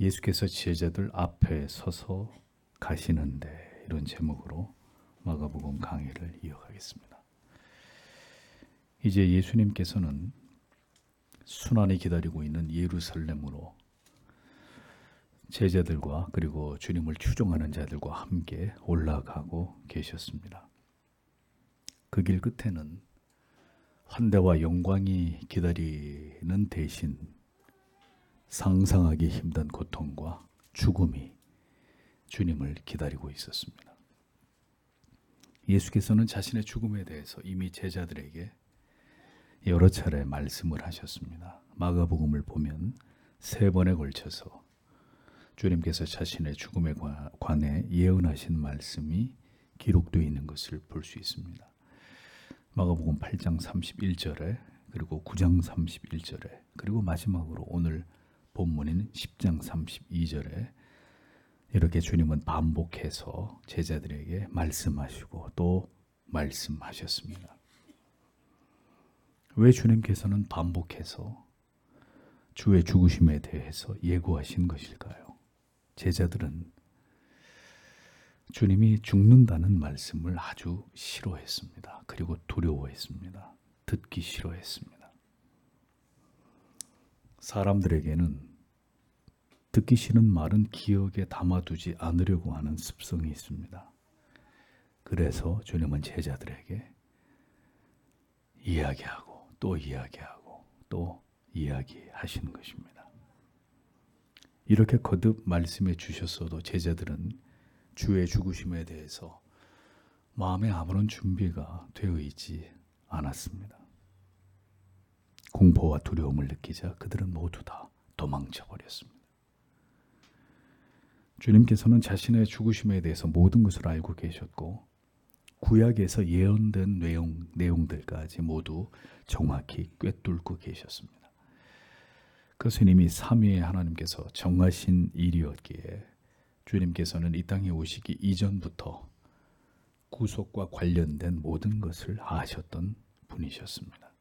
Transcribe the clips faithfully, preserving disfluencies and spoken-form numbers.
예수께서 제자들 앞에 서서 가시는데, 이런 제목으로 마가복음 강의를 이어가겠습니다. 이제 예수님께서는 순환이 기다리고 있는 예루살렘으로 제자들과 그리고 주님을 추종하는 자들과 함께 올라가고 계셨습니다. 그 길 끝에는 환대와 영광이 기다리는 대신 상상하기 힘든 고통과 죽음이 주님을 기다리고 있었습니다. 예수께서는 자신의 죽음에 대해서 이미 제자들에게 여러 차례 말씀을 하셨습니다. 마가복음을 보면 세 번에 걸쳐서 주님께서 자신의 죽음에 관해 예언하신 말씀이 기록되어 있는 것을 볼 수 있습니다. 마가복음 팔 장 삼십일 절에, 그리고 구 장 삼십일 절에, 그리고 마지막으로 오늘 본문인 십 장 삼십이 절에 이렇게 주님은 반복해서 제자들에게 말씀하시고 또 말씀하셨습니다. 왜 주님께서는 반복해서 주의 죽으심에 대해서 예고하신 것일까요? 제자들은 주님이 죽는다는 말씀을 아주 싫어했습니다. 그리고 두려워했습니다. 듣기 싫어했습니다. 사람들에게는 듣기 싫은 말은 기억에 담아두지 않으려고 하는 습성이 있습니다. 그래서 주님은 제자들에게 이야기하고 또 이야기하고 또 이야기하시는 것입니다. 이렇게 거듭 말씀해 주셨어도 제자들은 주의 죽으심에 대해서 마음에 아무런 준비가 되어 있지 않았습니다. 공포와 두려움을 느끼자 그들은 모두 다 도망쳐 버렸습니다. 주님께서는 자신의 죽으심에 대해서 모든 것을 알고 계셨고 구약에서 예언된 내용, 내용들까지 모두 정확히 꿰뚫고 계셨습니다. 그것은 이미 삼위의 하나님께서 정하신 일이었기에 주님께서는 이 땅에 오시기 이전부터 구속과 관련된 모든 것을 아셨던 분이셨습니다.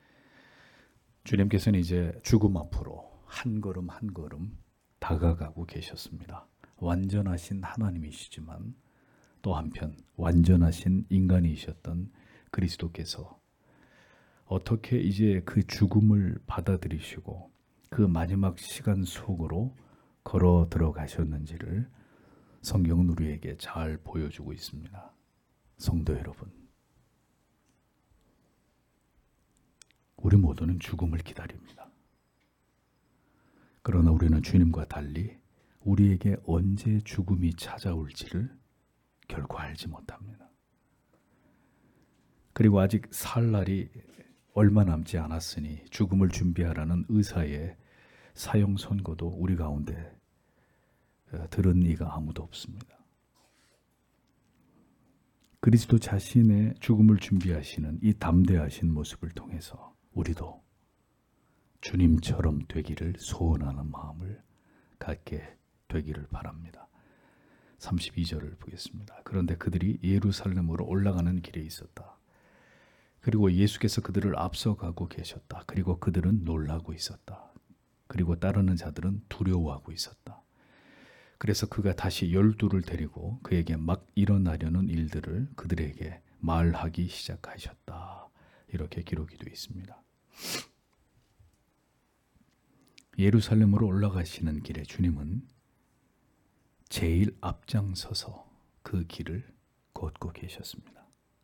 주님께서는 이제 죽음 앞으로 한 걸음 한 걸음 다가가고 계셨습니다. 완전하신 하나님이시지만 또 한편 완전하신 인간이셨던 그리스도께서 어떻게 이제 그 죽음을 받아들이시고 그 마지막 시간 속으로 걸어 들어가셨는지를 성경은 우리에게 잘 보여주고 있습니다. 성도 여러분, 우리 모두는 죽음을 기다립니다. 그러나 우리는 주님과 달리 우리에게 언제 죽음이 찾아올지를 결코 알지 못합니다. 그리고 아직 살 날이 얼마 남지 않았으니 죽음을 준비하라는 의사의 사형 선고도 우리 가운데 들은 이가 아무도 없습니다. 그리스도 자신의 죽음을 준비하시는 이 담대하신 모습을 통해서 우리도 주님처럼 되기를 소원하는 마음을 갖게 되기를 바랍니다. 삼십이 절을 보겠습니다. 그런데 그들이 예루살렘으로 올라가는 길에 있었다. 그리고 예수께서 그들을 앞서가고 계셨다. 그리고 그들은 놀라고 있었다. 그리고 따르는 자들은 두려워하고 있었다. 그래서 그가 다시 열두를 데리고 그에게 막 일어나려는 일들을 그들에게 말하기 시작하셨다. 이렇게 기록이 되어 있습니다. 예루살렘으로 올라가시는 길에 주님은 제일 앞장서서 그 길을 걷고 계셨습니다.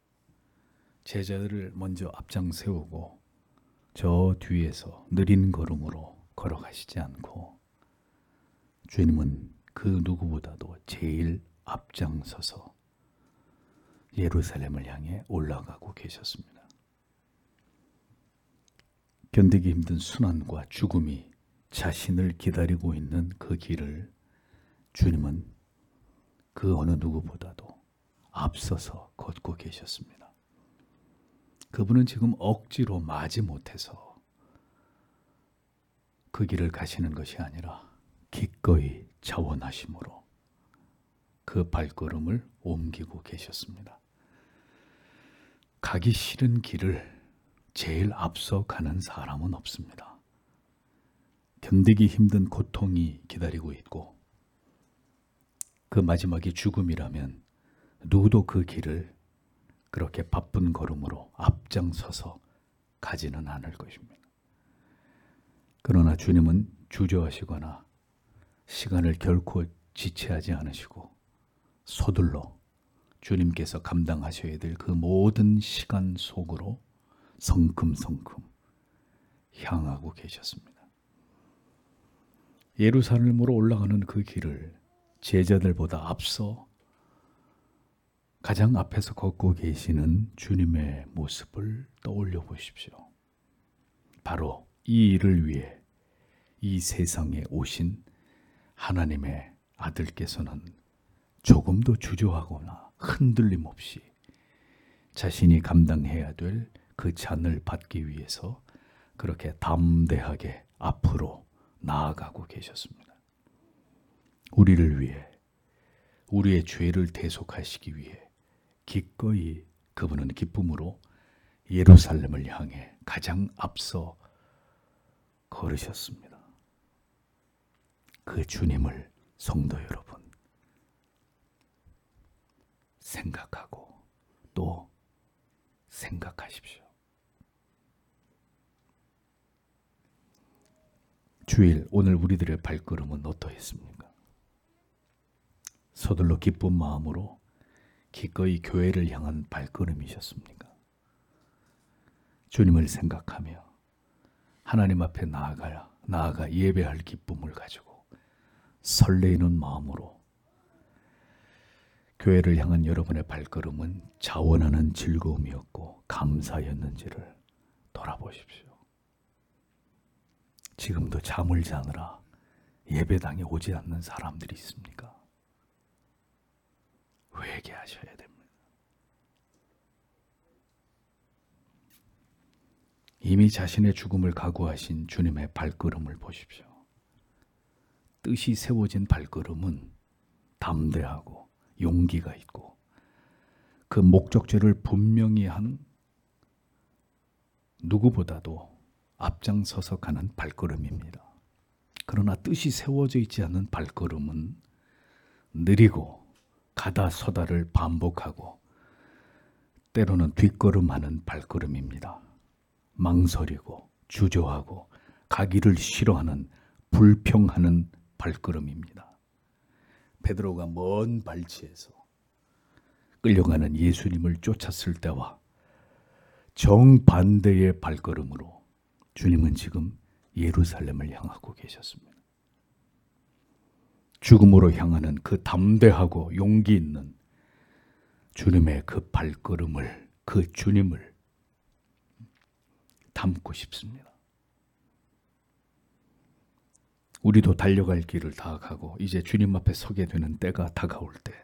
제자들을 먼저 앞장 세우고 저 뒤에서 느린 걸음으로 걸어가시지 않고 주님은 그 누구보다도 제일 앞장서서 예루살렘을 향해 올라가고 계셨습니다. 견디기 힘든 순환과 죽음이 자신을 기다리고 있는 그 길을 주님은 그 어느 누구보다도 앞서서 걷고 계셨습니다. 그분은 지금 억지로 마지 못해서 그 길을 가시는 것이 아니라 기꺼이 자원하심으로 그 발걸음을 옮기고 계셨습니다. 가기 싫은 길을 제일 앞서 가는 사람은 없습니다. 견디기 힘든 고통이 기다리고 있고 그 마지막이 죽음이라면 누구도 그 길을 그렇게 바쁜 걸음으로 앞장서서 가지는 않을 것입니다. 그러나 주님은 주저하시거나 시간을 결코 지체하지 않으시고 서둘러 주님께서 감당하셔야 될 그 모든 시간 속으로 성큼성큼 향하고 계셨습니다. 예루살렘으로 올라가는 그 길을 제자들보다 앞서 가장 앞에서 걷고 계시는 주님의 모습을 떠올려 보십시오. 바로 이 일을 위해 이 세상에 오신 하나님의 아들께서는 조금도 주저하거나 흔들림 없이 자신이 감당해야 될 그 잔을 받기 위해서 그렇게 담대하게 앞으로 나아가고 계셨습니다. 우리를 위해, 우리의 죄를 대속하시기 위해 기꺼이 그분은 기쁨으로 예루살렘을 향해 가장 앞서 걸으셨습니다. 그 주님을 성도 여러분 생각하고 또 생각하십시오. 주일 오늘 우리들의 발걸음은 어떠했습니까? 서둘러 기쁜 마음으로 기꺼이 교회를 향한 발걸음이셨습니까? 주님을 생각하며 하나님 앞에 나아가야 나아가 예배할 기쁨을 가지고 설레이는 마음으로 교회를 향한 여러분의 발걸음은 자원하는 즐거움이었고 감사였는지를 돌아보십시오. 지금도 잠을 자느라 예배당에 오지 않는 사람들이 있습니까? 회개하셔야 됩니다. 이미 자신의 죽음을 각오하신 주님의 발걸음을 보십시오. 뜻이 세워진 발걸음은 담대하고 용기가 있고 그 목적지를 분명히 한 누구보다도 앞장서서 가는 발걸음입니다. 그러나 뜻이 세워져 있지 않은 발걸음은 느리고 가다 서다를 반복하고 때로는 뒷걸음하는 발걸음입니다. 망설이고 주저하고 가기를 싫어하는 불평하는 발걸음입니다. 베드로가 먼 발치에서 끌려가는 예수님을 쫓았을 때와 정반대의 발걸음으로 주님은 지금 예루살렘을 향하고 계셨습니다. 죽음으로 향하는 그 담대하고 용기 있는 주님의 그 발걸음을, 그 주님을 담고 싶습니다. 우리도 달려갈 길을 다 가고 이제 주님 앞에 서게 되는 때가 다가올 때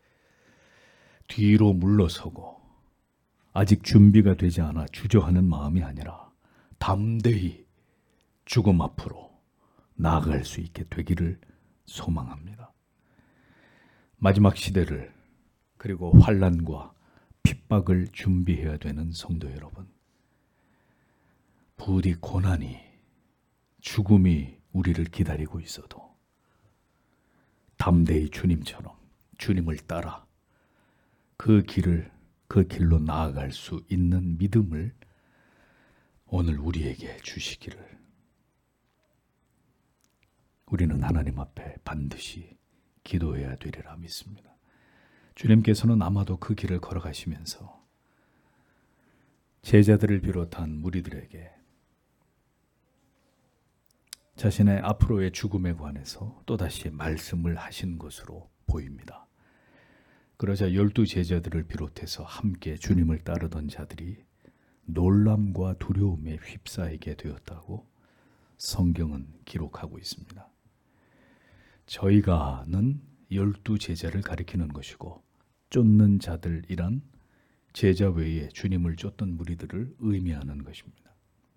뒤로 물러서고 아직 준비가 되지 않아 주저하는 마음이 아니라 담대히 죽음 앞으로 나아갈 수 있게 되기를 소망합니다. 마지막 시대를 그리고 환난과 핍박을 준비해야 되는 성도 여러분, 부디 고난이 죽음이 우리를 기다리고 있어도 담대히 주님처럼 주님을 따라 그 길을 그 길로 나아갈 수 있는 믿음을 오늘 우리에게 주시기를 우리는 하나님 앞에 반드시 기도해야 되리라 믿습니다. 주님께서는 아마도 그 길을 걸어가시면서 제자들을 비롯한 무리들에게 자신의 앞으로의 죽음에 관해서 또다시 말씀을 하신 것으로 보입니다. 그러자 열두 제자들을 비롯해서 함께 주님을 따르던 자들이 놀람과 두려움에 휩싸이게 되었다고 성경은 기록하고 있습니다. 저희가는 열두 제자를 가리키는 것이고 쫓는 자들이란 제자 외에 주님을 쫓던 무리들을 의미하는 것입니다.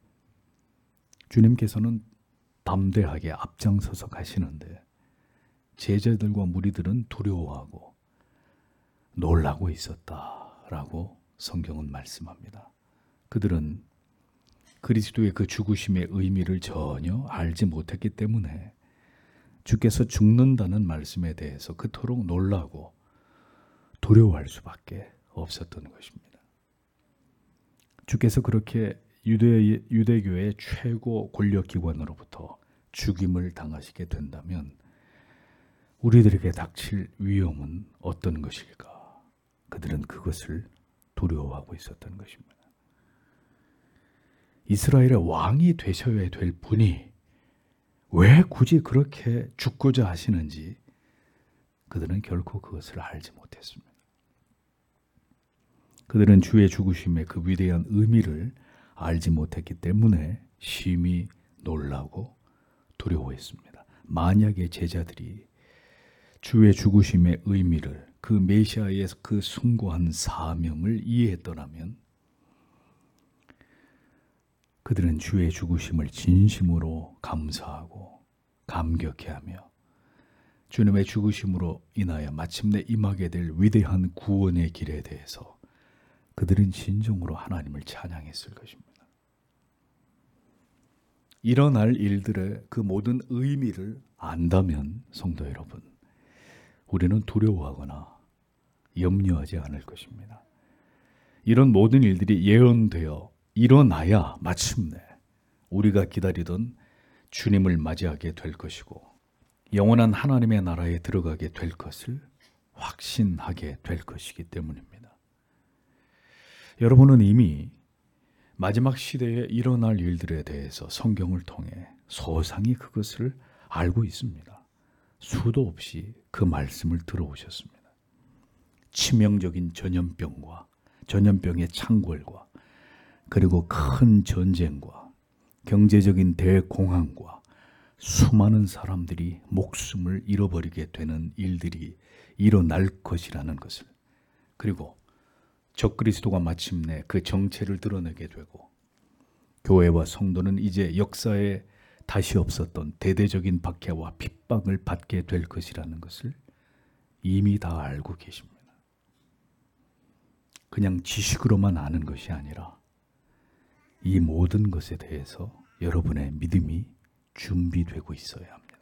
주님께서는 담대하게 앞장서서 가시는데 제자들과 무리들은 두려워하고 놀라고 있었다라고 성경은 말씀합니다. 그들은 그리스도의 그 죽으심의 의미를 전혀 알지 못했기 때문에 주께서 죽는다는 말씀에 대해서 그토록 놀라고 두려워할 수밖에 없었던 것입니다. 주께서 그렇게 유대, 유대교의 최고 권력기관으로부터 죽임을 당하시게 된다면 우리들에게 닥칠 위험은 어떤 것일까? 그들은 그것을 두려워하고 있었던 것입니다. 이스라엘의 왕이 되셔야 될 분이 왜 굳이 그렇게 죽고자 하시는지 그들은 결코 그것을 알지 못했습니다. 그들은 주의 죽으심의 그 위대한 의미를 알지 못했기 때문에 심히 놀라고 두려워했습니다. 만약에 제자들이 주의 죽으심의 의미를, 그 메시아의 그 숭고한 사명을 이해했더라면 그들은 주의 죽으심을 진심으로 감사하고 감격해하며 주님의 죽으심으로 인하여 마침내 임하게 될 위대한 구원의 길에 대해서 그들은 진정으로 하나님을 찬양했을 것입니다. 일어날 일들의 그 모든 의미를 안다면 성도 여러분, 우리는 두려워하거나 염려하지 않을 것입니다. 이런 모든 일들이 예언되어 일어나야 마침내 우리가 기다리던 주님을 맞이하게 될 것이고 영원한 하나님의 나라에 들어가게 될 것을 확신하게 될 것이기 때문입니다. 여러분은 이미 마지막 시대에 일어날 일들에 대해서 성경을 통해 소상히 그것을 알고 있습니다. 수도 없이 그 말씀을 들어오셨습니다. 치명적인 전염병과 전염병의 창궐과 그리고 큰 전쟁과 경제적인 대공황과 수많은 사람들이 목숨을 잃어버리게 되는 일들이 일어날 것이라는 것을, 그리고 적그리스도가 마침내 그 정체를 드러내게 되고 교회와 성도는 이제 역사에 다시 없었던 대대적인 박해와 핍박을 받게 될 것이라는 것을 이미 다 알고 계십니다. 그냥 지식으로만 아는 것이 아니라 이 모든 것에 대해서 여러분의 믿음이 준비되고 있어야 합니다.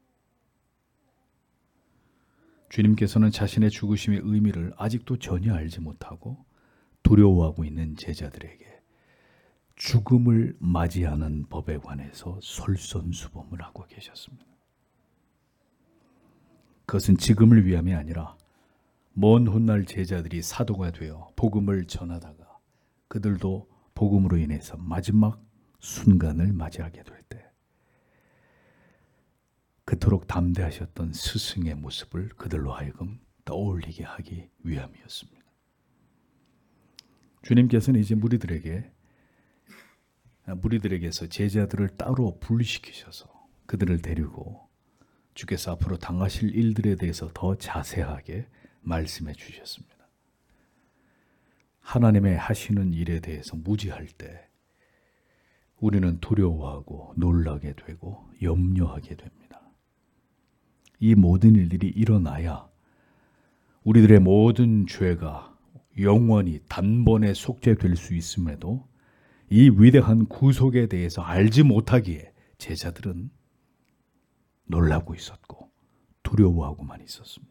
주님께서는 자신의 죽으심의 의미를 아직도 전혀 알지 못하고 두려워하고 있는 제자들에게 죽음을 맞이하는 법에 관해서 솔선수범을 하고 계셨습니다. 그것은 지금을 위함이 아니라 먼 훗날 제자들이 사도가 되어 복음을 전하다가 그들도 복음으로 인해서 마지막 순간을 맞이하게 될 때 그토록 담대하셨던 스승의 모습을 그들로 하여금 떠올리게 하기 위함이었습니다. 주님께서는 이제 무리들에게 무리들에게서 제자들을 따로 분리시키셔서 그들을 데리고 주께서 앞으로 당하실 일들에 대해서 더 자세하게 말씀해 주셨습니다. 하나님의 하시는 일에 대해서 무지할 때 우리는 두려워하고 놀라게 되고 염려하게 됩니다. 이 모든 일들이 일어나야 우리들의 모든 죄가 영원히 단번에 속죄될 수 있음에도 이 위대한 구속에 대해서 알지 못하기에 제자들은 놀라고 있었고 두려워하고만 있었습니다.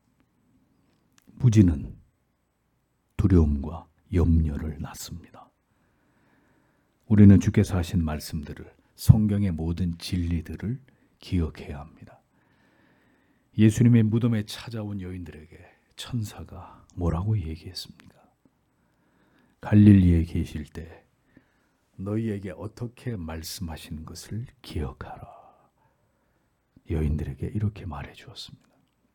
무지는 두려움과 염려를 낳습니다. 우리는 주께서 하신 말씀들을, 성경의 모든 진리들을 기억해야 합니다. 예수님의 무덤에 찾아온 여인들에게 천사가 뭐라고 얘기했습니까? 갈릴리에 계실 때 너희에게 어떻게 말씀하시는 것을 기억하라. 여인들에게 이렇게 말해 주었습니다.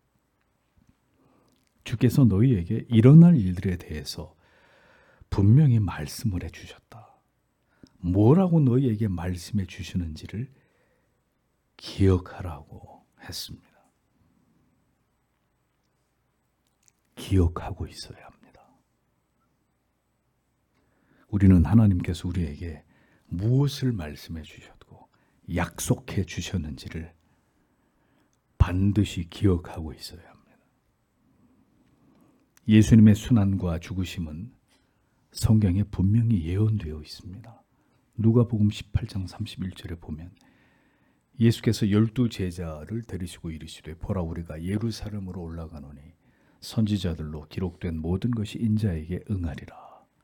주께서 너희에게 일어날 일들에 대해서 분명히 말씀을 해 주셨다. 뭐라고 너희에게 말씀해 주시는지를 기억하라고 했습니다. 기억하고 있어야 합니다. 우리는 하나님께서 우리에게 무엇을 말씀해 주셨고 약속해 주셨는지를 반드시 기억하고 있어야 합니다. 예수님의 순환과 죽으심은 성경에 분명히 예언되어 있습니다. 누가복음 십팔 장 삼십일 절에 보면 예수께서 열두 제자를 데리시고 이르시되 보라 우리가 예루살렘으로 올라가노니 선지자들로 기록된 모든 것이 인자에게 응하리라.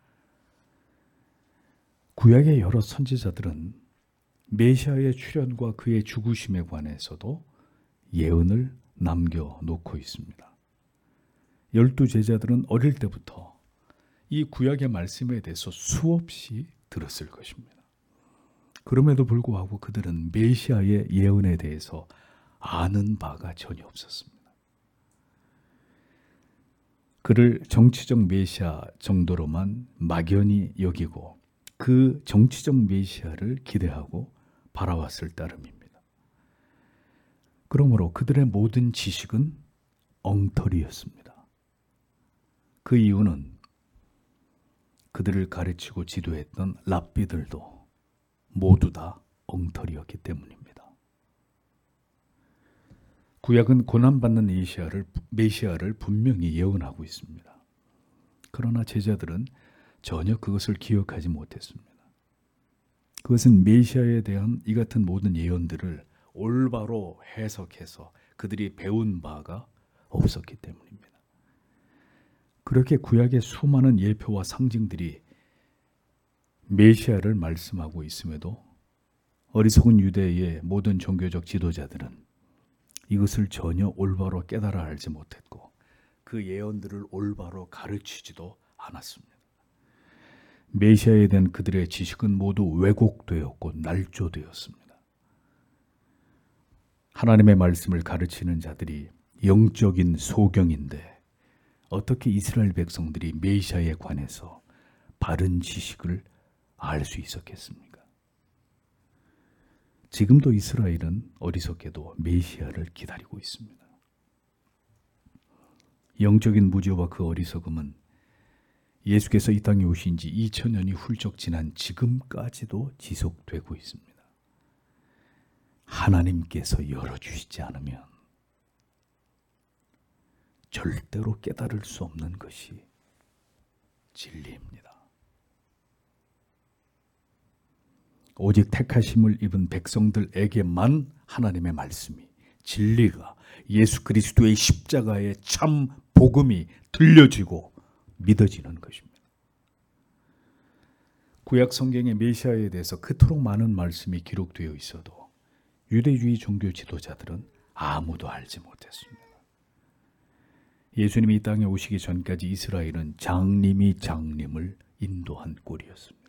구약의 여러 선지자들은 메시아의 출현과 그의 죽으심에 관해서도 예언을 남겨놓고 있습니다. 열두 제자들은 어릴 때부터 이 구약의 말씀에 대해서 수없이 들었을 것입니다. 그럼에도 불구하고 그들은 메시아의 예언에 대해서 아는 바가 전혀 없었습니다. 그를 정치적 메시아 정도로만 막연히 여기고 그 정치적 메시아를 기대하고 바라왔을 따름입니다. 그러므로 그들의 모든 지식은 엉터리였습니다. 그 이유는 그들을 가르치고 지도했던 랍비들도 모두 다 엉터리였기 때문입니다. 구약은 고난받는 메시아를, 메시아를 분명히 예언하고 있습니다. 그러나 제자들은 전혀 그것을 기억하지 못했습니다. 그것은 메시아에 대한 이 같은 모든 예언들을 올바로 해석해서 그들이 배운 바가 없었기 때문입니다. 그렇게 구약의 수많은 예표와 상징들이 메시아를 말씀하고 있음에도 어리석은 유대의 모든 종교적 지도자들은 이것을 전혀 올바로 깨달아 알지 못했고 그 예언들을 올바로 가르치지도 않았습니다. 메시아에 대한 그들의 지식은 모두 왜곡되었고 날조되었습니다. 하나님의 말씀을 가르치는 자들이 영적인 소경인데 어떻게 이스라엘 백성들이 메시아에 관해서 바른 지식을 알 수 있었겠습니까? 지금도 이스라엘은 어리석게도 메시아를 기다리고 있습니다. 영적인 무지와 그 어리석음은 예수께서 이 땅에 오신 지 이천 년이 훌쩍 지난 지금까지도 지속되고 있습니다. 하나님께서 열어주시지 않으면 절대로 깨달을 수 없는 것이 진리입니다. 오직 택하심을 입은 백성들에게만 하나님의 말씀이, 진리가, 예수 그리스도의 십자가의 참 복음이 들려지고 믿어지는 것입니다. 구약 성경의 메시아에 대해서 그토록 많은 말씀이 기록되어 있어도 유대주의 종교 지도자들은 아무도 알지 못했습니다. 예수님이 이 땅에 오시기 전까지 이스라엘은 장님이 장님을 인도한 꼴이었습니다.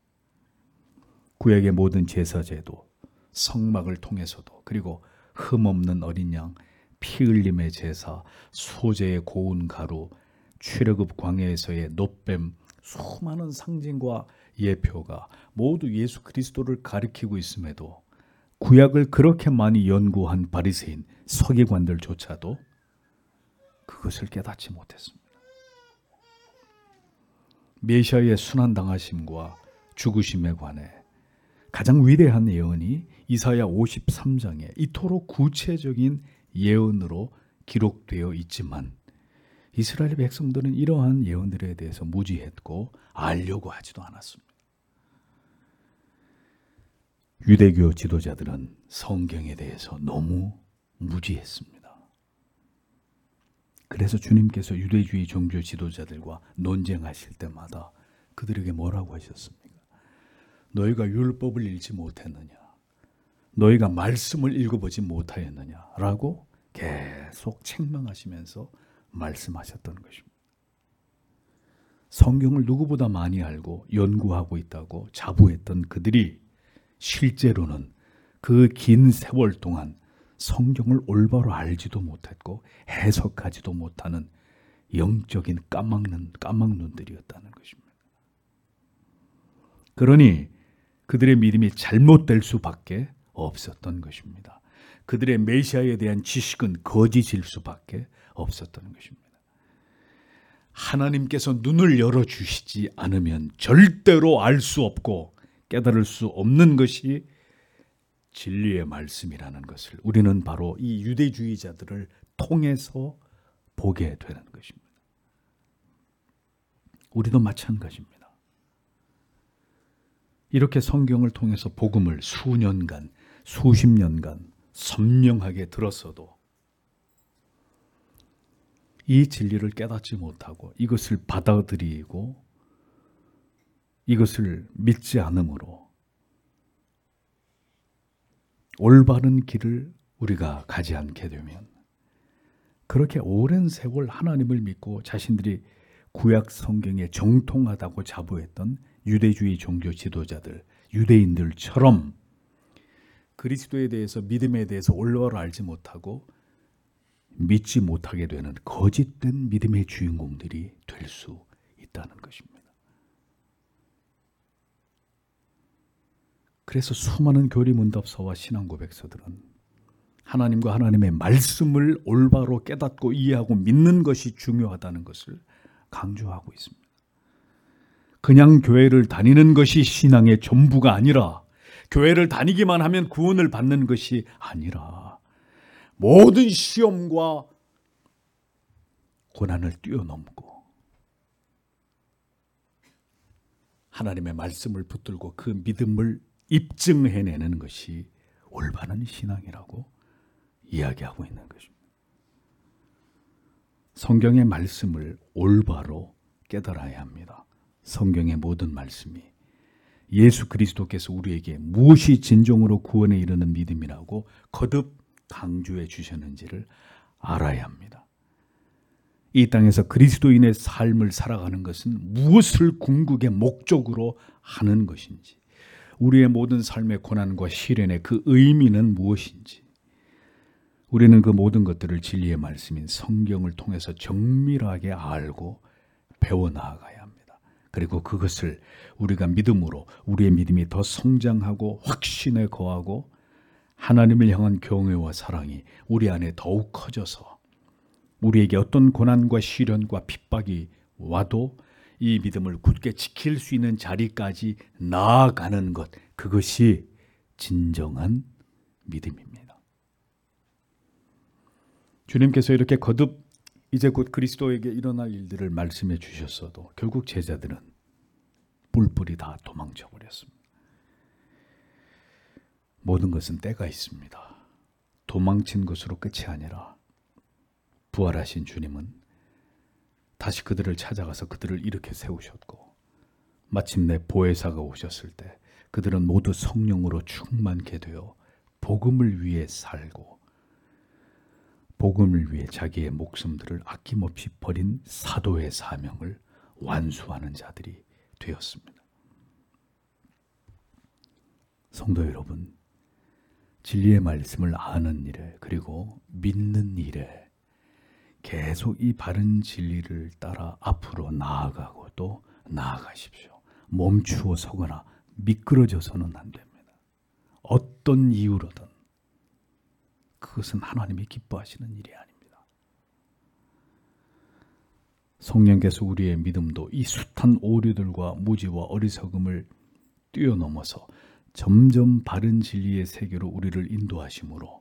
구약의 모든 제사제도, 성막을 통해서도, 그리고 흠없는 어린 양, 피 흘림의 제사, 소재의 고운 가루, 출애굽 광야에서의 놋뱀, 수많은 상징과 예표가 모두 예수 그리스도를 가리키고 있음에도 구약을 그렇게 많이 연구한 바리새인, 서기관들조차도 그것을 깨닫지 못했습니다. 메시아의 순환당하심과 죽으심에 관해 가장 위대한 예언이 이사야 오십삼 장에 이토록 구체적인 예언으로 기록되어 있지만 이스라엘 백성들은 이러한 예언들에 대해서 무지했고 알려고 하지도 않았습니다. 유대교 지도자들은 성경에 대해서 너무 무지했습니다. 그래서 주님께서 유대주의 종교 지도자들과 논쟁하실 때마다 그들에게 뭐라고 하셨습니까? 너희가 율법을 읽지 못했느냐? 너희가 말씀을 읽어보지 못하였느냐? 라고 계속 책망하시면서 말씀하셨던 것입니다. 성경을 누구보다 많이 알고 연구하고 있다고 자부했던 그들이 실제로는 그 긴 세월 동안 성경을 올바로 알지도 못했고 해석하지도 못하는 영적인 까막눈, 까막눈들이었다는 것입니다. 그러니 그들의 믿음이 잘못될 수밖에 없었던 것입니다. 그들의 메시아에 대한 지식은 거짓일 수밖에 없었던 것입니다. 하나님께서 눈을 열어주시지 않으면 절대로 알 수 없고 깨달을 수 없는 것이 진리의 말씀이라는 것을 우리는 바로 이 유대주의자들을 통해서 보게 되는 것입니다. 우리도 마찬가지입니다. 이렇게 성경을 통해서 복음을 수년간, 수십 년간 선명하게 들었어도 이 진리를 깨닫지 못하고 이것을 받아들이고 이것을 믿지 않으므로 올바른 길을 우리가 가지 않게 되면 그렇게 오랜 세월 하나님을 믿고 자신들이 구약 성경에 정통하다고 자부했던 유대주의 종교 지도자들, 유대인들처럼 그리스도에 대해서 믿음에 대해서 올바로 알지 못하고 믿지 못하게 되는 거짓된 믿음의 주인공들이 될 수 있다는 것입니다. 그래서 수많은 교리문답서와 신앙고백서들은 하나님과 하나님의 말씀을 올바로 깨닫고 이해하고 믿는 것이 중요하다는 것을 강조하고 있습니다. 그냥 교회를 다니는 것이 신앙의 전부가 아니라 교회를 다니기만 하면 구원을 받는 것이 아니라 모든 시험과 고난을 뛰어넘고 하나님의 말씀을 붙들고 그 믿음을 입증해내는 것이 올바른 신앙이라고 이야기하고 있는 것입니다. 성경의 말씀을 올바로 깨달아야 합니다. 성경의 모든 말씀이 예수 그리스도께서 우리에게 무엇이 진정으로 구원에 이르는 믿음이라고 거듭 강조해 주셨는지를 알아야 합니다. 이 땅에서 그리스도인의 삶을 살아가는 것은 무엇을 궁극의 목적으로 하는 것인지, 우리의 모든 삶의 고난과 시련의 그 의미는 무엇인지, 우리는 그 모든 것들을 진리의 말씀인 성경을 통해서 정밀하게 알고 배워나가야 합니다. 그리고 그것을 우리가 믿음으로 우리의 믿음이 더 성장하고 확신에 거하고 하나님을 향한 경외와 사랑이 우리 안에 더욱 커져서 우리에게 어떤 고난과 시련과 핍박이 와도 이 믿음을 굳게 지킬 수 있는 자리까지 나아가는 것, 그것이 진정한 믿음입니다. 주님께서 이렇게 거듭 이제 곧 그리스도에게 일어날 일들을 말씀해 주셨어도 결국 제자들은 뿔뿔이 다 도망쳐 버렸습니다. 모든 것은 때가 있습니다. 도망친 것으로 끝이 아니라 부활하신 주님은 다시 그들을 찾아가서 그들을 일으켜 세우셨고 마침내 보혜사가 오셨을 때 그들은 모두 성령으로 충만케 되어 복음을 위해 살고 복음을 위해 자기의 목숨들을 아낌없이 버린 사도의 사명을 완수하는 자들이 되었습니다. 성도 여러분, 진리의 말씀을 아는 일에 그리고 믿는 일에 계속 이 바른 진리를 따라 앞으로 나아가고 또 나아가십시오. 멈추어 서거나 미끄러져서는 안 됩니다. 어떤 이유로든 그것은 하나님이 기뻐하시는 일이 아닙니다. 성령께서 우리의 믿음도 이 숱한 오류들과 무지와 어리석음을 뛰어넘어서 점점 바른 진리의 세계로 우리를 인도하심으로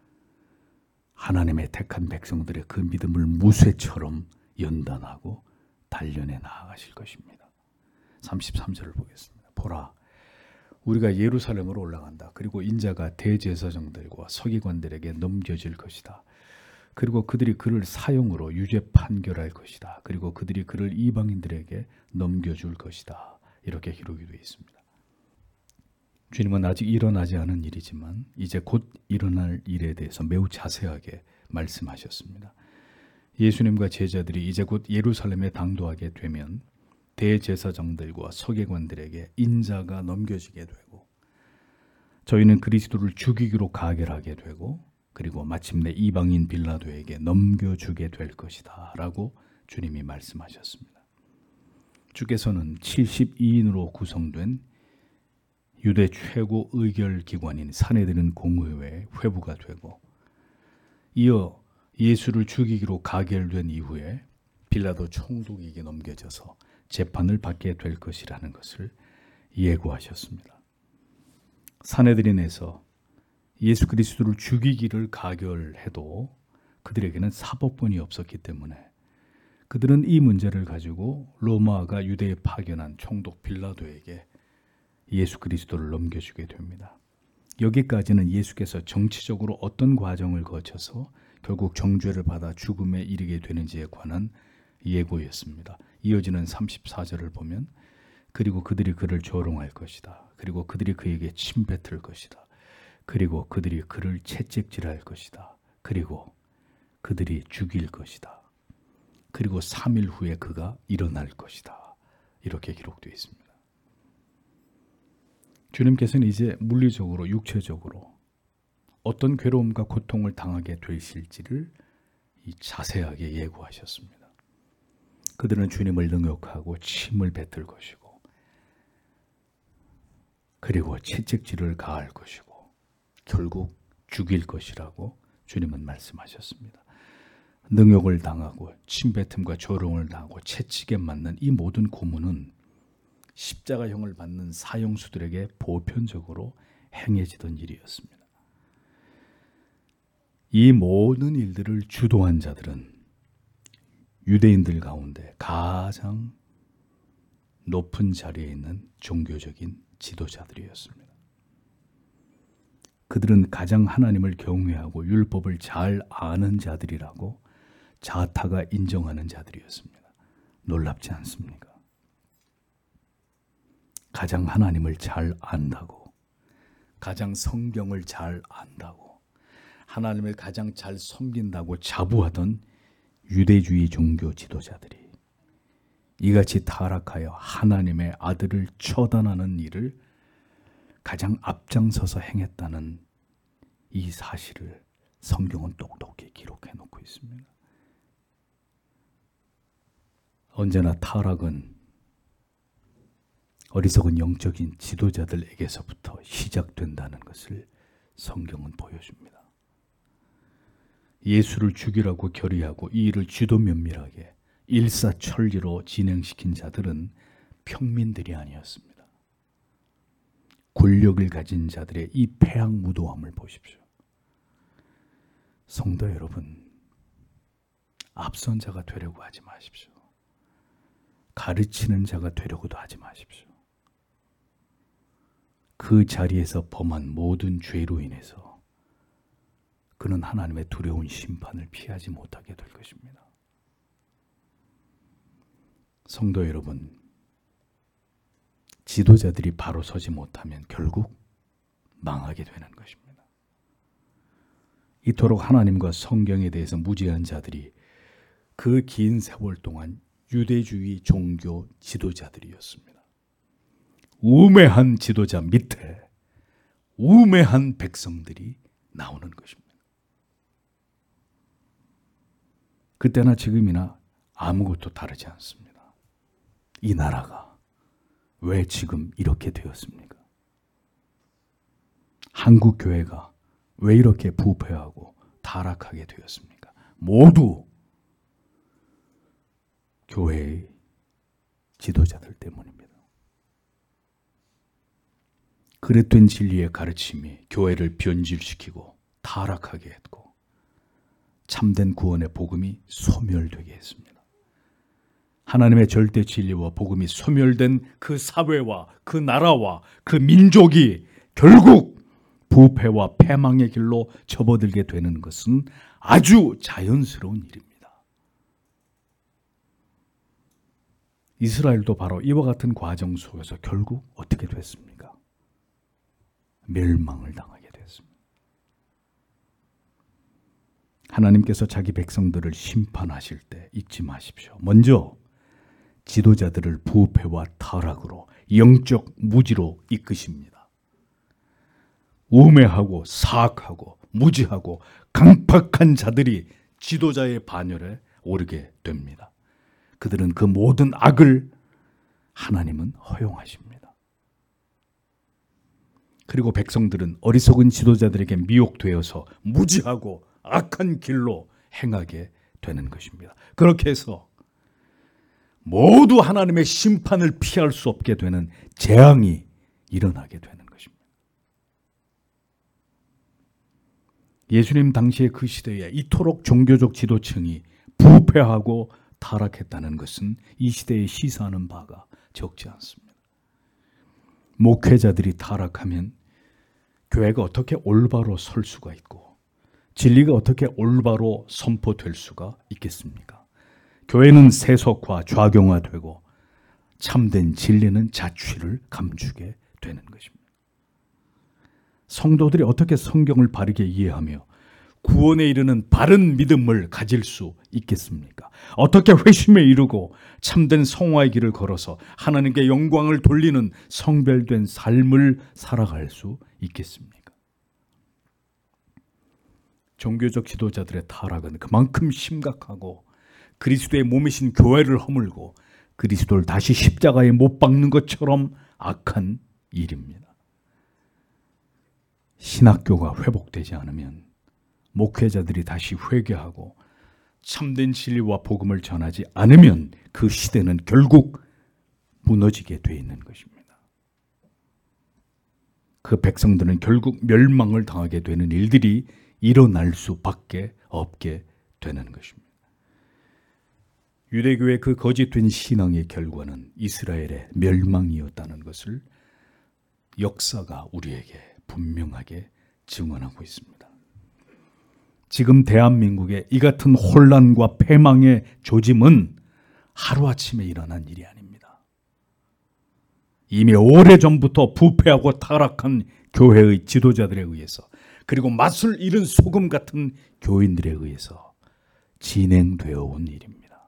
하나님의 택한 백성들의 그 믿음을 무쇠처럼 연단하고 단련해 나아가실 것입니다. 삼십삼 절을 보겠습니다. 보라, 우리가 예루살렘으로 올라간다. 그리고 인자가 대제사장들과 서기관들에게 넘겨질 것이다. 그리고 그들이 그를 사형으로 유죄 판결할 것이다. 그리고 그들이 그를 이방인들에게 넘겨줄 것이다. 이렇게 기록이 되어 있습니다. 주님은 아직 일어나지 않은 일이지만 이제 곧 일어날 일에 대해서 매우 자세하게 말씀하셨습니다. 예수님과 제자들이 이제 곧 예루살렘에 당도하게 되면 대제사장들과 서기관들에게 인자가 넘겨지게 되고 저희는 그리스도를 죽이기로 가결하게 되고 그리고 마침내 이방인 빌라도에게 넘겨주게 될 것이다 라고 주님이 말씀하셨습니다. 주께서는 칠십이 인으로 구성된 유대 최고 의결기관인 사내들은 공의회에 회부가 되고 이어 예수를 죽이기로 가결된 이후에 빌라도 총독에게 넘겨져서 재판을 받게 될 것이라는 것을 예고하셨습니다. 사내들인에서 예수 그리스도를 죽이기를 가결해도 그들에게는 사법권이 없었기 때문에 그들은 이 문제를 가지고 로마가 유대에 파견한 총독 빌라도에게 예수 그리스도를 넘겨주게 됩니다. 여기까지는 예수께서 정치적으로 어떤 과정을 거쳐서 결국 정죄를 받아 죽음에 이르게 되는지에 관한 예고였습니다. 이어지는 삼십사 절을 보면 그리고 그들이 그를 조롱할 것이다. 그리고 그들이 그에게 침뱉을 것이다. 그리고 그들이 그를 채찍질할 것이다. 그리고 그들이 죽일 것이다. 그리고 삼 일 후에 그가 일어날 것이다. 이렇게 기록되어 있습니다. 주님께서는 이제 물리적으로 육체적으로 어떤 괴로움과 고통을 당하게 되실지를 자세하게 예고하셨습니다. 그들은 주님을 능욕하고 침을 뱉을 것이고 그리고 채찍질을 가할 것이고 결국 죽일 것이라고 주님은 말씀하셨습니다. 능욕을 당하고 침뱉음과 조롱을 당하고 채찍에 맞는 이 모든 고문은 십자가형을 받는 사형수들에게 보편적으로 행해지던 일이었습니다. 이 모든 일들을 주도한 자들은 유대인들 가운데 가장 높은 자리에 있는 종교적인 지도자들이었습니다. 그들은 가장 하나님을 경외하고 율법을 잘 아는 자들이라고 자타가 인정하는 자들이었습니다. 놀랍지 않습니까? 가장 하나님을 잘 안다고, 가장 성경을 잘 안다고, 하나님을 가장 잘 섬긴다고 자부하던 유대주의 종교 지도자들이 이같이 타락하여 하나님의 아들을 처단하는 일을 가장 앞장서서 행했다는 이 사실을 성경은 똑똑히 기록해 놓고 있습니다. 언제나 타락은 어리석은 영적인 지도자들에게서부터 시작된다는 것을 성경은 보여줍니다. 예수를 죽이라고 결의하고 이 일을 지도 면밀하게 일사천리로 진행시킨 자들은 평민들이 아니었습니다. 권력을 가진 자들의 이 패악무도함을 보십시오. 성도 여러분, 앞선 자가 되려고 하지 마십시오. 가르치는 자가 되려고도 하지 마십시오. 그 자리에서 범한 모든 죄로 인해서 그는 하나님의 두려운 심판을 피하지 못하게 될 것입니다. 성도 여러분, 지도자들이 바로 서지 못하면 결국 망하게 되는 것입니다. 이토록 하나님과 성경에 대해서 무지한 자들이 그 긴 세월 동안 유대주의 종교 지도자들이었습니다. 우매한 지도자 밑에 우매한 백성들이 나오는 것입니다. 그때나 지금이나 아무것도 다르지 않습니다. 이 나라가 왜 지금 이렇게 되었습니까? 한국 교회가 왜 이렇게 부패하고 타락하게 되었습니까? 모두 교회의 지도자들 때문입니다. 그릇된 진리의 가르침이 교회를 변질시키고 타락하게 했고 참된 구원의 복음이 소멸되게 했습니다. 하나님의 절대 진리와 복음이 소멸된 그 사회와 그 나라와 그 민족이 결국 부패와 패망의 길로 접어들게 되는 것은 아주 자연스러운 일입니다. 이스라엘도 바로 이와 같은 과정 속에서 결국 어떻게 됐습니까? 멸망을 당하게 됐습니다. 하나님께서 자기 백성들을 심판하실 때 잊지 마십시오. 먼저 지도자들을 부패와 타락으로 영적 무지로 이끄십니다. 우매하고 사악하고 무지하고 강팍한 자들이 지도자의 반열에 오르게 됩니다. 그들은 그 모든 악을 하나님은 허용하십니다. 그리고 백성들은 어리석은 지도자들에게 미혹되어서 무지하고 악한 길로 행하게 되는 것입니다. 그렇게 해서 모두 하나님의 심판을 피할 수 없게 되는 재앙이 일어나게 되는 것입니다. 예수님 당시의 그 시대에 이토록 종교적 지도층이 부패하고 타락했다는 것은 이 시대에 시사하는 바가 적지 않습니다. 목회자들이 타락하면 교회가 어떻게 올바로 설 수가 있고 진리가 어떻게 올바로 선포될 수가 있겠습니까? 교회는 세속화, 좌경화되고 참된 진리는 자취를 감추게 되는 것입니다. 성도들이 어떻게 성경을 바르게 이해하며 구원에 이르는 바른 믿음을 가질 수 있겠습니까? 어떻게 회심에 이르고 참된 성화의 길을 걸어서 하나님께 영광을 돌리는 성별된 삶을 살아갈 수 있겠습니까? 종교적 지도자들의 타락은 그만큼 심각하고 그리스도의 몸이신 교회를 허물고 그리스도를 다시 십자가에 못 박는 것처럼 악한 일입니다. 신학교가 회복되지 않으면 목회자들이 다시 회개하고 참된 진리와 복음을 전하지 않으면 그 시대는 결국 무너지게 돼 있는 것입니다. 그 백성들은 결국 멸망을 당하게 되는 일들이 일어날 수밖에 없게 되는 것입니다. 유대교의 그 거짓된 신앙의 결과는 이스라엘의 멸망이었다는 것을 역사가 우리에게 분명하게 증언하고 있습니다. 지금 대한민국의 이 같은 혼란과 패망의 조짐은 하루아침에 일어난 일이 아닙니다. 이미 오래전부터 부패하고 타락한 교회의 지도자들에 의해서 그리고 맛을 잃은 소금 같은 교인들에 의해서 진행되어 온 일입니다.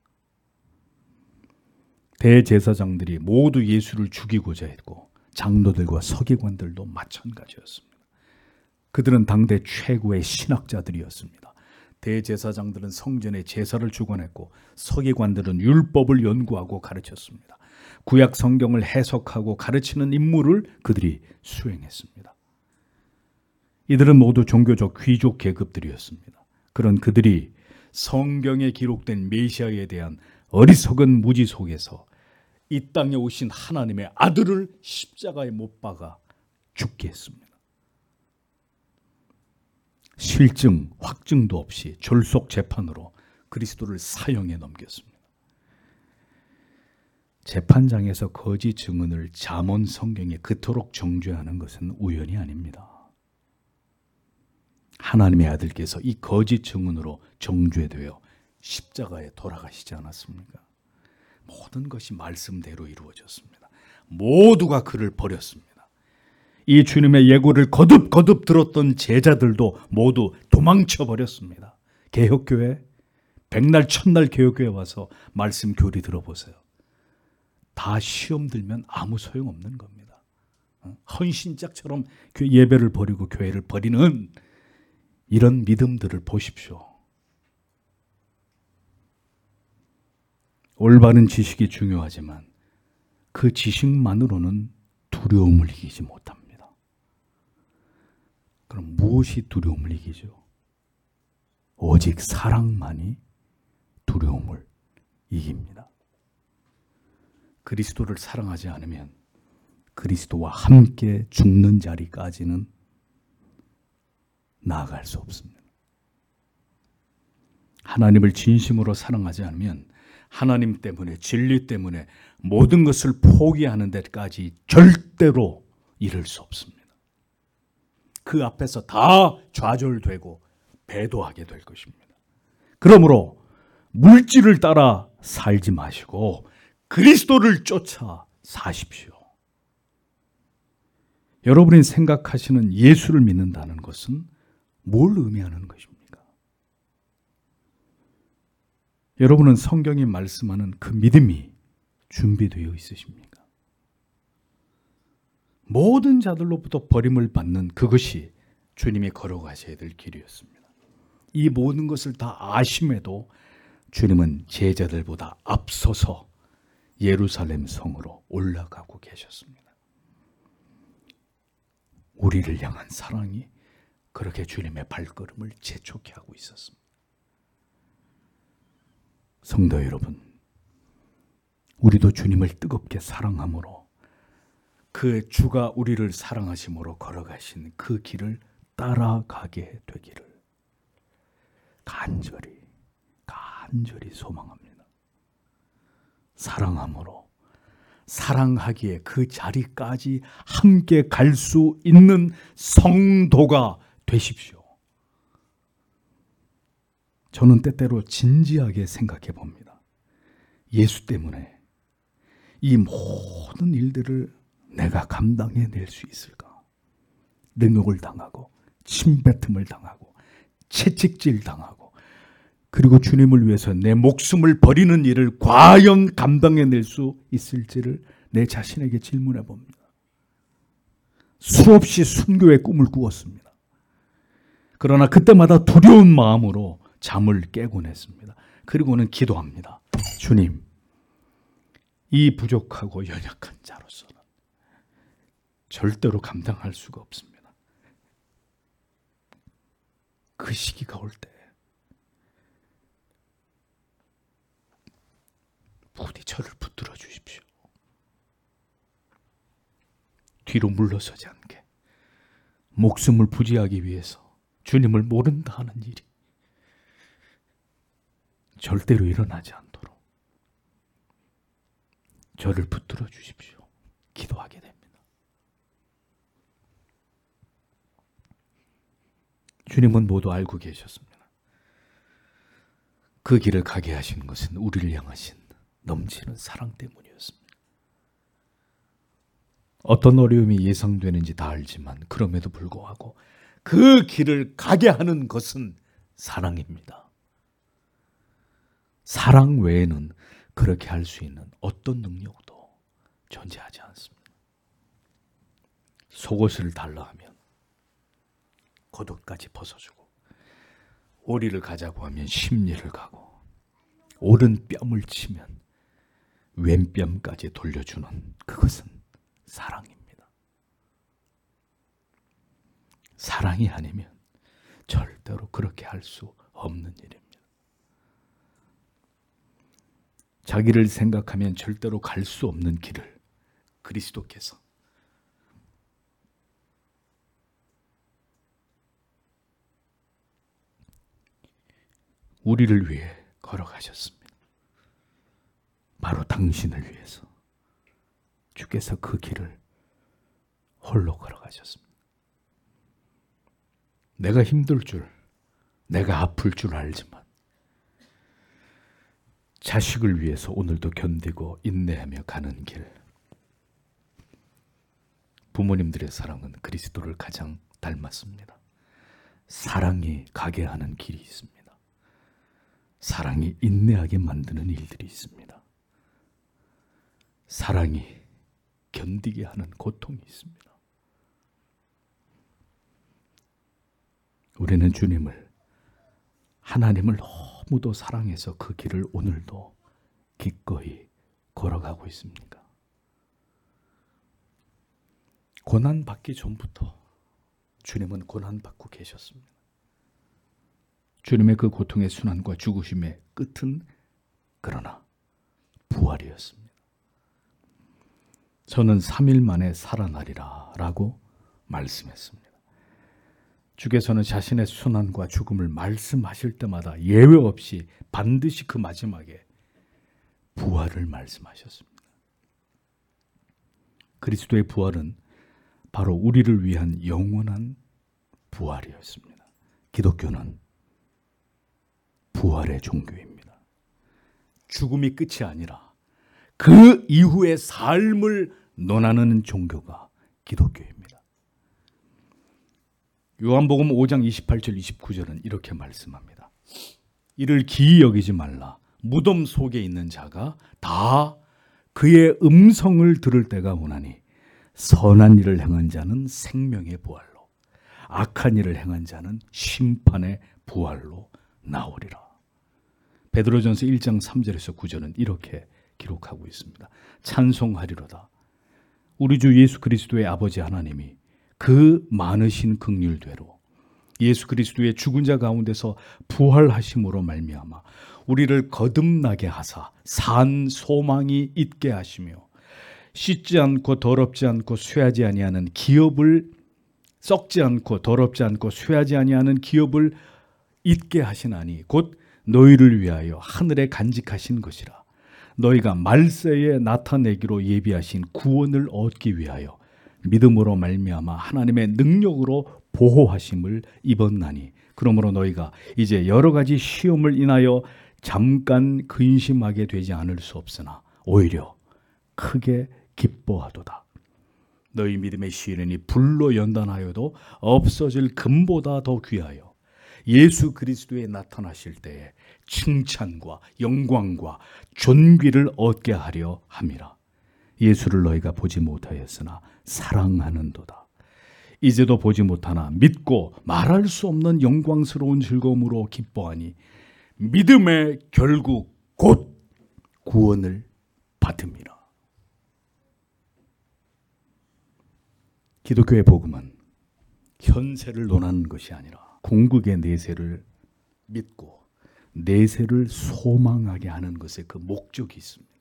대제사장들이 모두 예수를 죽이고자 했고 장로들과 서기관들도 마찬가지였습니다. 그들은 당대 최고의 신학자들이었습니다. 대제사장들은 성전에 제사를 주관했고 서기관들은 율법을 연구하고 가르쳤습니다. 구약 성경을 해석하고 가르치는 임무를 그들이 수행했습니다. 이들은 모두 종교적 귀족 계급들이었습니다. 그런 그들이 성경에 기록된 메시아에 대한 어리석은 무지 속에서 이 땅에 오신 하나님의 아들을 십자가에 못 박아 죽게 했습니다. 실증, 확증도 없이 졸속 재판으로 그리스도를 사형에 넘겼습니다. 재판장에서 거짓 증언을 잠언 성경에 그토록 정죄하는 것은 우연이 아닙니다. 하나님의 아들께서 이 거짓 증언으로 정죄되어 십자가에 돌아가시지 않았습니까? 모든 것이 말씀대로 이루어졌습니다. 모두가 그를 버렸습니다. 이 주님의 예고를 거듭거듭 들었던 제자들도 모두 도망쳐 버렸습니다. 개혁교회, 백날 천날 개혁교회 와서 말씀 교리 들어보세요. 다 시험 들면 아무 소용없는 겁니다. 헌신짝처럼 예배를 버리고 교회를 버리는 이런 믿음들을 보십시오. 올바른 지식이 중요하지만 그 지식만으로는 두려움을 이기지 못합니다. 그럼 무엇이 두려움을 이기죠? 오직 사랑만이 두려움을 이깁니다. 그리스도를 사랑하지 않으면 그리스도와 함께 죽는 자리까지는 나아갈 수 없습니다. 하나님을 진심으로 사랑하지 않으면 하나님 때문에, 진리 때문에 모든 것을 포기하는 데까지 절대로 이를 수 없습니다. 그 앞에서 다 좌절되고 배도하게 될 것입니다. 그러므로 물질을 따라 살지 마시고 그리스도를 쫓아 사십시오. 여러분이 생각하시는 예수를 믿는다는 것은 뭘 의미하는 것입니까? 여러분은 성경이 말씀하는 그 믿음이 준비되어 있으십니까? 모든 자들로부터 버림을 받는 그것이 주님이 걸어가셔야 될 길이었습니다. 이 모든 것을 다 아심에도 주님은 제자들보다 앞서서 예루살렘 성으로 올라가고 계셨습니다. 우리를 향한 사랑이 그렇게 주님의 발걸음을 재촉해 하고 있었습니다. 성도 여러분, 우리도 주님을 뜨겁게 사랑함으로 그 주가 우리를 사랑하심으로 걸어가신 그 길을 따라가게 되기를 간절히 간절히 소망합니다. 사랑함으로 사랑하기에 그 자리까지 함께 갈 수 있는 성도가 되십시오. 저는 때때로 진지하게 생각해 봅니다. 예수 때문에 이 모든 일들을 내가 감당해낼 수 있을까? 능욕을 당하고 침뱉음을 당하고 채찍질 당하고 그리고 주님을 위해서 내 목숨을 버리는 일을 과연 감당해낼 수 있을지를 내 자신에게 질문해 봅니다. 수없이 순교의 꿈을 꾸었습니다. 그러나 그때마다 두려운 마음으로 잠을 깨곤 했습니다. 그리고는 기도합니다. 주님, 이 부족하고 연약한 자로서는 절대로 감당할 수가 없습니다. 그 시기가 올 때 부디 저를 붙들어 주십시오. 뒤로 물러서지 않게 목숨을 부지하기 위해서 주님을 모른다 하는 일이 절대로 일어나지 않도록 저를 붙들어 주십시오. 기도하게 됩니다. 주님은 모두 알고 계셨습니다. 그 길을 가게 하신 것은 우리를 향하신 넘치는 사랑 때문이었습니다. 어떤 어려움이 예상되는지 다 알지만 그럼에도 불구하고 그 길을 가게 하는 것은 사랑입니다. 사랑 외에는 그렇게 할 수 있는 어떤 능력도 존재하지 않습니다. 속옷을 달라 하면 겉옷까지 벗어주고, 오리를 가자고 하면 십리를 가고, 오른 뺨을 치면 왼뺨까지 돌려주는 그것은 사랑입니다. 사랑이 아니면 절대로 그렇게 할 수 없는 일입니다. 자기를 생각하면 절대로 갈 수 없는 길을 그리스도께서 우리를 위해 걸어가셨습니다. 바로 당신을 위해서 주께서 그 길을 홀로 걸어가셨습니다. 내가 힘들 줄, 내가 아플 줄 알지만 자식을 위해서 오늘도 견디고 인내하며 가는 길. 부모님들의 사랑은 그리스도를 가장 닮았습니다. 사랑이 가게 하는 길이 있습니다. 사랑이 인내하게 만드는 일들이 있습니다. 사랑이 견디게 하는 고통이 있습니다. 우리는 주님을, 하나님을 너무도 사랑해서 그 길을 오늘도 기꺼이 걸어가고 있습니까? 고난받기 전부터 주님은 고난받고 계셨습니다. 주님의 그 고통의 순환과 죽으심의 끝은 그러나 부활이었습니다. 저는 삼 일 만에 살아나리라 라고 말씀했습니다. 주께서는 자신의 순환과 죽음을 말씀하실 때마다 예외 없이 반드시 그 마지막에 부활을 말씀하셨습니다. 그리스도의 부활은 바로 우리를 위한 영원한 부활이었습니다. 기독교는 부활의 종교입니다. 죽음이 끝이 아니라 그 이후의 삶을 논하는 종교가 기독교입니다. 요한복음 오 장 이십팔 절 이십구 절은 이렇게 말씀합니다. 이를 기이 여기지 말라. 무덤 속에 있는 자가 다 그의 음성을 들을 때가 오나니 선한 일을 행한 자는 생명의 부활로, 악한 일을 행한 자는 심판의 부활로 나오리라. 베드로전서 일 장 삼 절에서 구 절은 이렇게 기록하고 있습니다. 찬송하리로다. 우리 주 예수 그리스도의 아버지 하나님이 그 많으신 긍휼대로 예수 그리스도의 죽은 자 가운데서 부활하심으로 말미암아 우리를 거듭나게 하사 산 소망이 있게 하시며 씻지 않고 더럽지 않고 쇠하지 아니하는 기업을, 썩지 않고 더럽지 않고 쇠하지 아니하는 기업을 잊게 하시나니 곧 너희를 위하여 하늘에 간직하신 것이라. 너희가 말세에 나타내기로 예비하신 구원을 얻기 위하여 믿음으로 말미암아 하나님의 능력으로 보호하심을 입었나니 그러므로 너희가 이제 여러 가지 시험을 인하여 잠깐 근심하게 되지 않을 수 없으나 오히려 크게 기뻐하도다. 너희 믿음의 시련이 불로 연단하여도 없어질 금보다 더 귀하여 예수 그리스도에 나타나실 때에 칭찬과 영광과 존귀를 얻게 하려 함이라. 예수를 너희가 보지 못하였으나 사랑하는도다. 이제도 보지 못하나 믿고 말할 수 없는 영광스러운 즐거움으로 기뻐하니 믿음의 결국 곧 구원을 받음이라. 기독교의 복음은 현세를 논하는 것이 아니라 궁극의 내세를 믿고 내세를 소망하게 하는 것에 그 목적이 있습니다.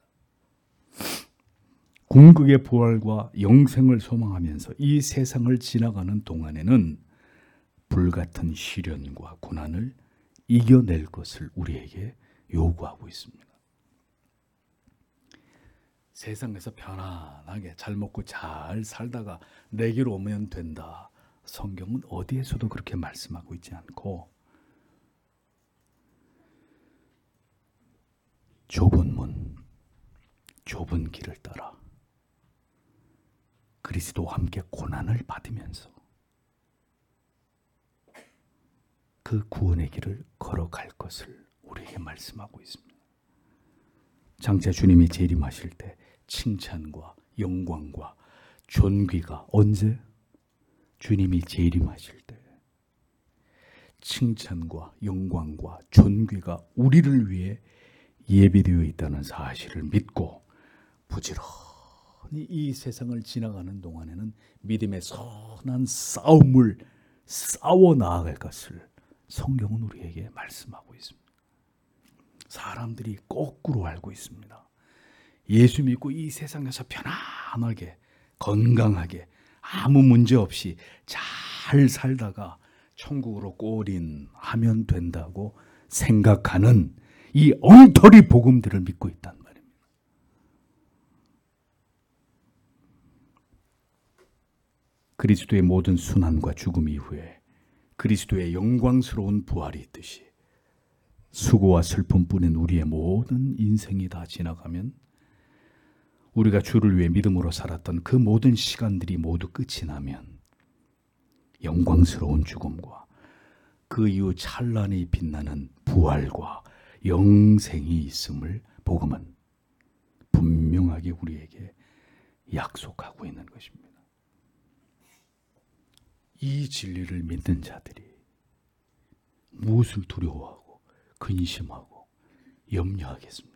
궁극의 부활과 영생을 소망하면서 이 세상을 지나가는 동안에는 불같은 시련과 고난을 이겨낼 것을 우리에게 요구하고 있습니다. 세상에서 편안하게 잘 먹고 잘 살다가 내게로 오면 된다. 성경은 어디에서도 그렇게 말씀하고 있지 않고 좁은 문, 좁은 길을 따라 그리스도와 함께 고난을 받으면서 그 구원의 길을 걸어갈 것을 우리에게 말씀하고 있습니다. 장차 주님이 재림하실 때 칭찬과 영광과 존귀가 언제? 주님이 재림하실 때 칭찬과 영광과 존귀가 우리를 위해 예비되어 있다는 사실을 믿고 부지런히 이 세상을 지나가는 동안에는 믿음의 선한 싸움을 싸워 나아갈 것을 성경은 우리에게 말씀하고 있습니다. 사람들이 거꾸로 알고 있습니다. 예수 믿고 이 세상에서 편안하게 건강하게 아무 문제 없이 잘 살다가 천국으로 골인하면 된다고 생각하는 이 엉터리 복음들을 믿고 있단 말입니다. 그리스도의 모든 순환과 죽음 이후에 그리스도의 영광스러운 부활이 있듯이 수고와 슬픔뿐인 우리의 모든 인생이 다 지나가면 우리가 주를 위해 믿음으로 살았던 그 모든 시간들이 모두 끝이 나면 영광스러운 죽음과 그 이후 찬란히 빛나는 부활과 영생이 있음을 복음은 분명하게 우리에게 약속하고 있는 것입니다. 이 진리를 믿는 자들이 무엇을 두려워하고 근심하고 염려하겠습니까?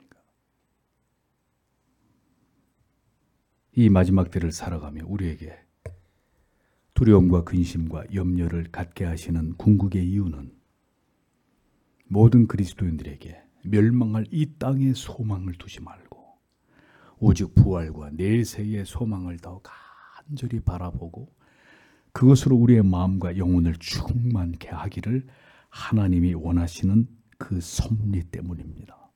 이 마지막 때를 살아가며 우리에게 두려움과 근심과 염려를 갖게 하시는 궁극의 이유는 모든 그리스도인들에게 멸망할 이 땅에 소망을 두지 말고 오직 부활과 내세의 소망을 더 간절히 바라보고 그것으로 우리의 마음과 영혼을 충만케 하기를 하나님이 원하시는 그 섭리 때문입니다.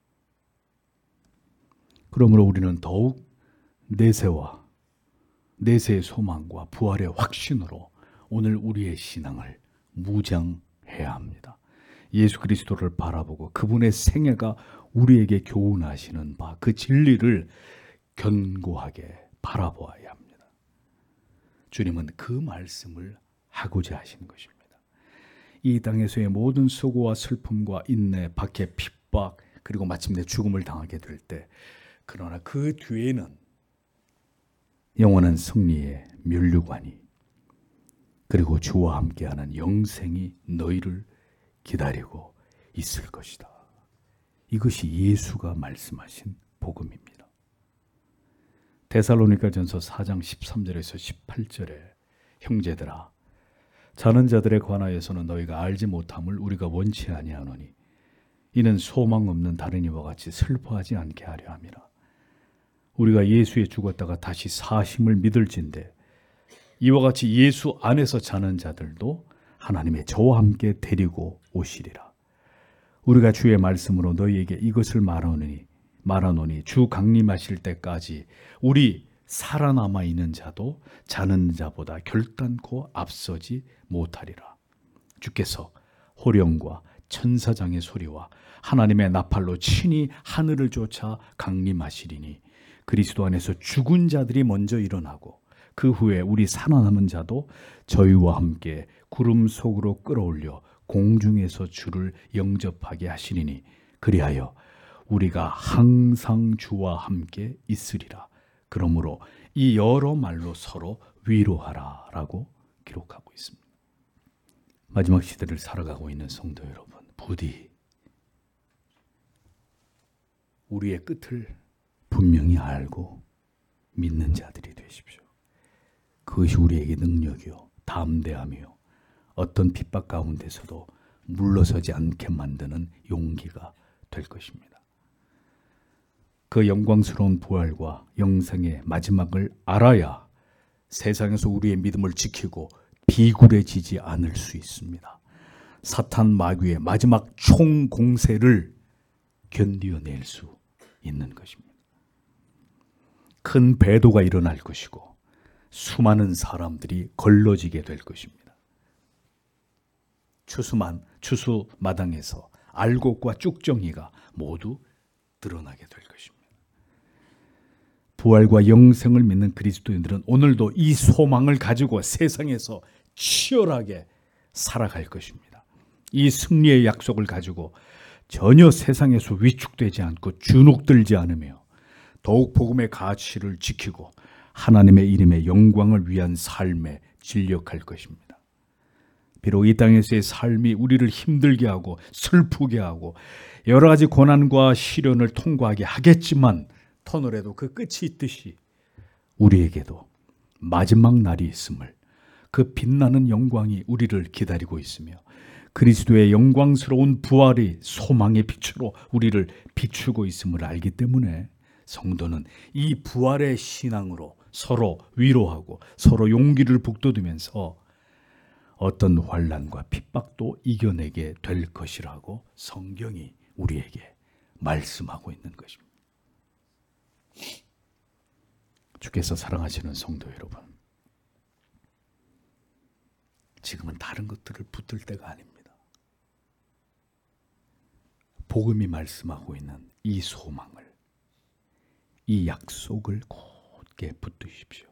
그러므로 우리는 더욱 내세와 내세의 소망과 부활의 확신으로 오늘 우리의 신앙을 무장해야 합니다. 예수 그리스도를 바라보고 그분의 생애가 우리에게 교훈하시는 바 그 진리를 견고하게 바라보아야 합니다. 주님은 그 말씀을 하고자 하시는 것입니다. 이 땅에서의 모든 수고와 슬픔과 인내, 박해, 핍박 그리고 마침내 죽음을 당하게 될 때 그러나 그 뒤에는 영원한 승리의 면류관이 그리고 주와 함께하는 영생이 너희를 기다리고 있을 것이다. 이것이 예수가 말씀하신 복음입니다. 데살로니가전서 사 장 십삼 절에서 십팔 절에 형제들아 자는 자들에 관하여서는 너희가 알지 못함을 우리가 원치 아니하노니 이는 소망 없는 다른 이와 같이 슬퍼하지 않게 하려 함이라. 우리가 예수에 죽었다가 다시 사심을 믿을진대 이와 같이 예수 안에서 자는 자들도 하나님의 저와 함께 데리고 오시리라. 우리가 주의 말씀으로 너희에게 이것을 말하노니 말하노니 주 강림하실 때까지 우리 살아남아 있는 자도 자는 자보다 결단코 앞서지 못하리라. 주께서 호령과 천사장의 소리와 하나님의 나팔로 친히 하늘을 쫓아 강림하시리니 그리스도 안에서 죽은 자들이 먼저 일어나고 그 후에 우리 살아남은 자도 저희와 함께 구름 속으로 끌어올려 공중에서 주를 영접하게 하시리니 그리하여 우리가 항상 주와 함께 있으리라. 그러므로 이 여러 말로 서로 위로하라 라고 기록하고 있습니다. 마지막 시대를 살아가고 있는 성도 여러분, 부디 우리의 끝을 분명히 알고 믿는 자들이 되십시오. 그것이 우리에게 능력이요 담대함이요 어떤 핍박 가운데서도 물러서지 않게 만드는 용기가 될 것입니다. 그 영광스러운 부활과 영생의 마지막을 알아야 세상에서 우리의 믿음을 지키고 비굴해지지 않을 수 있습니다. 사탄 마귀의 마지막 총공세를 견디어낼 수 있는 것입니다. 큰 배도가 일어날 것이고 수많은 사람들이 걸러지게 될 것입니다. 추수만, 추수마당에서 알곡과 쭉정이가 모두 드러나게 될 것입니다. 부활과 영생을 믿는 그리스도인들은 오늘도 이 소망을 가지고 세상에서 치열하게 살아갈 것입니다. 이 승리의 약속을 가지고 전혀 세상에서 위축되지 않고 주눅들지 않으며 더욱 복음의 가치를 지키고 하나님의 이름의 영광을 위한 삶에 진력할 것입니다. 비록 이 땅에서의 삶이 우리를 힘들게 하고 슬프게 하고 여러 가지 고난과 시련을 통과하게 하겠지만 터널에도 그 끝이 있듯이 우리에게도 마지막 날이 있음을, 그 빛나는 영광이 우리를 기다리고 있으며 그리스도의 영광스러운 부활이 소망의 빛으로 우리를 비추고 있음을 알기 때문에 성도는 이 부활의 신앙으로 서로 위로하고 서로 용기를 북돋으면서 어떤 환난과 핍박도 이겨내게 될 것이라고 성경이 우리에게 말씀하고 있는 것입니다. 주께서 사랑하시는 성도 여러분, 지금은 다른 것들을 붙들 때가 아닙니다. 복음이 말씀하고 있는 이 소망을, 이 약속을 곧게 붙드십시오.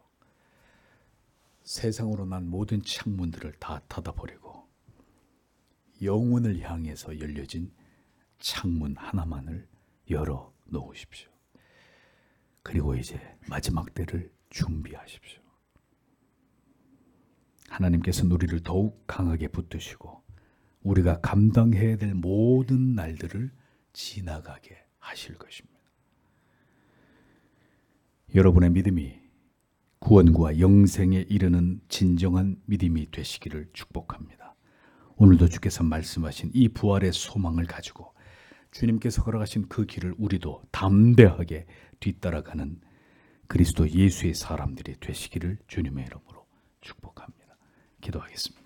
세상으로 난 모든 창문들을 다 닫아버리고 영혼을 향해서 열려진 창문 하나만을 열어 놓으십시오. 그리고 이제 마지막 때를 준비하십시오. 하나님께서는 우리를 더욱 강하게 붙드시고 우리가 감당해야 될 모든 날들을 지나가게 하실 것입니다. 여러분의 믿음이 구원과 영생에 이르는 진정한 믿음이 되시기를 축복합니다. 오늘도 주께서 말씀하신 이 부활의 소망을 가지고 주님께서 걸어가신 그 길을 우리도 담대하게 뒤따라가는 그리스도 예수의 사람들이 되시기를 주님의 이름으로 축복합니다. 기도하겠습니다.